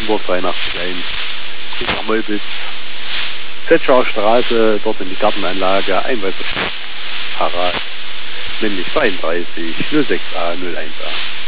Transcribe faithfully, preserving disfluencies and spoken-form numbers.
Hamburg dreiundachtzig eins. Nach Meubitz. Zetschaer Straße, dort in die Gartenanlage, Einweiser Harald. Männlich zweiunddreißig null sechs a null eins a.